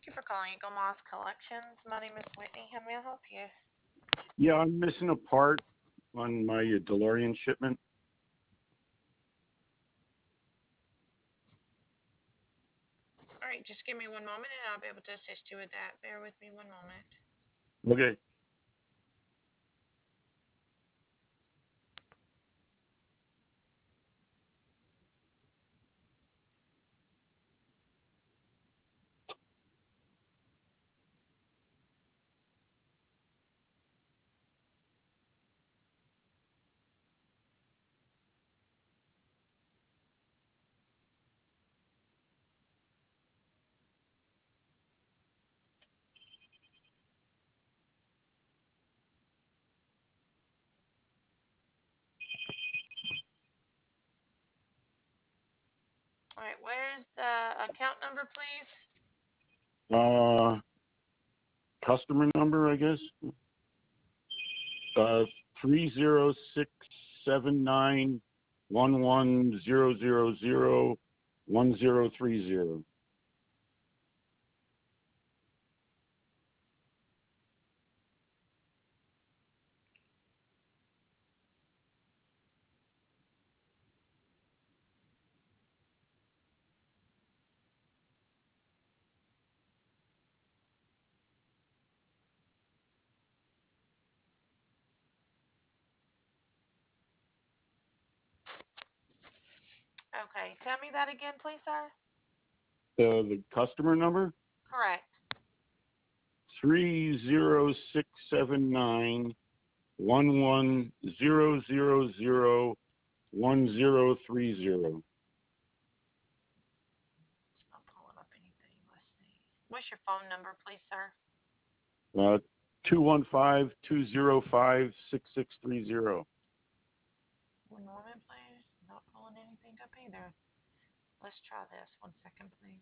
Thank you for calling Eagle Moss Collections. My name is Whitney. How may I help you? Yeah, I'm missing a part on my DeLorean shipment. All right, just give me one moment and I'll be able to assist you with that. Bear with me one moment. Okay. All right, where's the account number, please? Uh, Customer number, I guess. 3067911000130. Okay, tell me that again, please, sir. The customer number Correct. 3067911000130. It's not pulling up anything. Let's see. What's your phone number, please, sir? 215-205-6630. One moment, please. Not pulling anything up either. Let's try this. 1 second, please.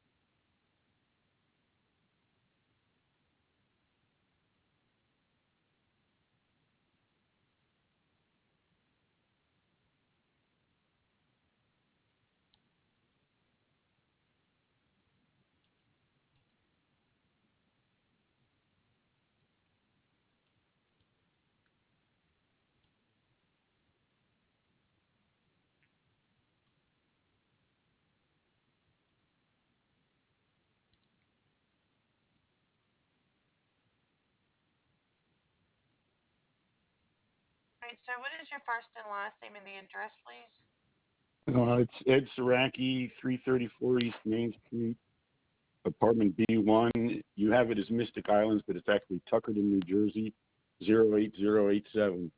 All right, sir, what is your first and last name and the address, please? It's Ed Saraki, 334 East Main Street, apartment B1. You have it as Mystic Islands, but it's actually Tuckerton, New Jersey, 08087.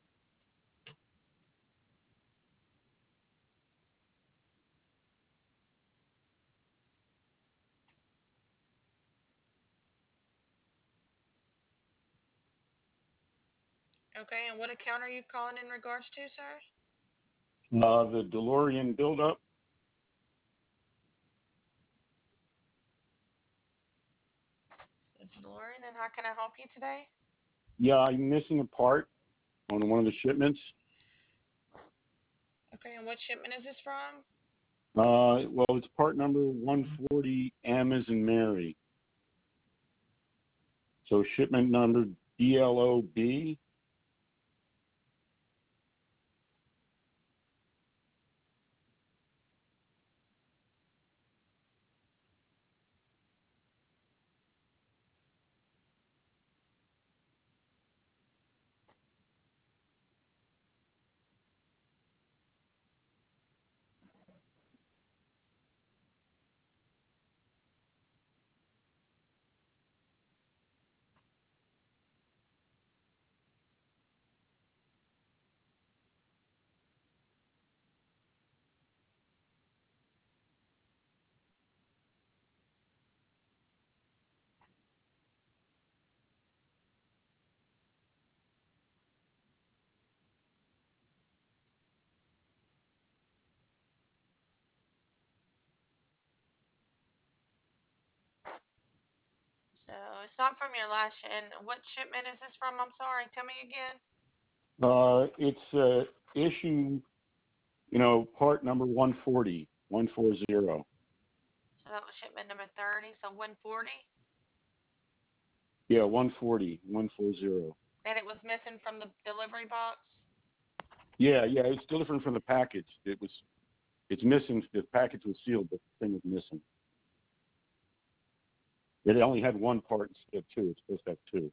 Okay, and what account are you calling in regards to, sir? The DeLorean buildup. It's Lauren, and how can I help you today? Yeah, I'm missing a part on one of the shipments. Okay, and what shipment is this from? Well, it's part number 140, M as in Mary. So shipment number DLOB. So it's not from your last shipment. And what shipment is this from? I'm sorry. Tell me again. It's issue, part number 140, 140. So that was shipment number 30. So 140. Yeah, 140, 140. And it was missing from the delivery box? Yeah, yeah, it's still different from the package. It's missing. The package was sealed, but the thing was missing. It only had one part instead of two. It's supposed to have two.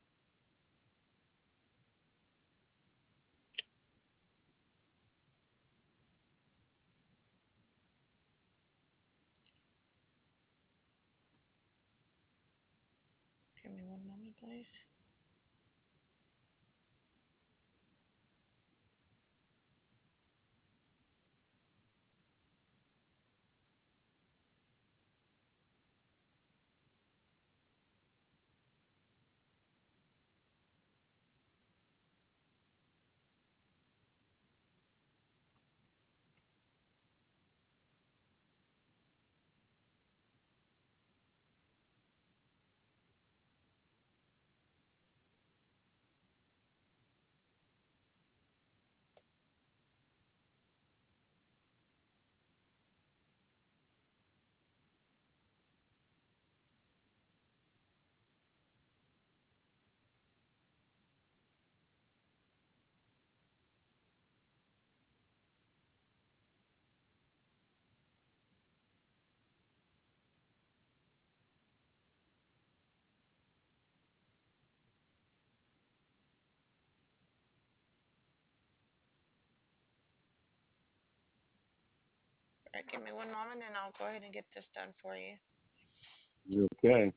Give me one moment, please. All right, give me one moment and I'll go ahead and get this done for you. Okay.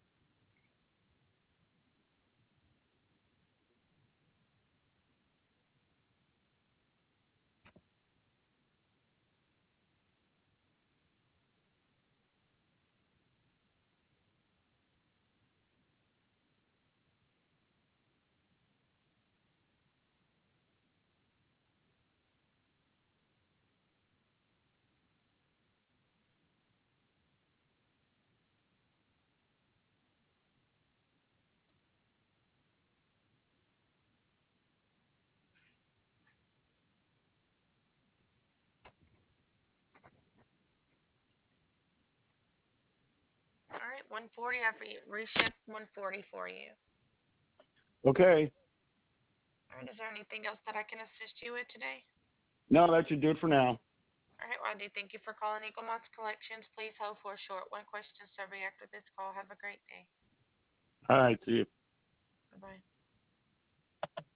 All right, 140. I've reshipped 140 for you. Okay. All right, is there anything else that I can assist you with today? No, that should do it for now. All right, well, I do thank you for calling Eagle Moss Collections. Please hold for a short one question survey after this call. Have a great day. All right. See you. Bye bye.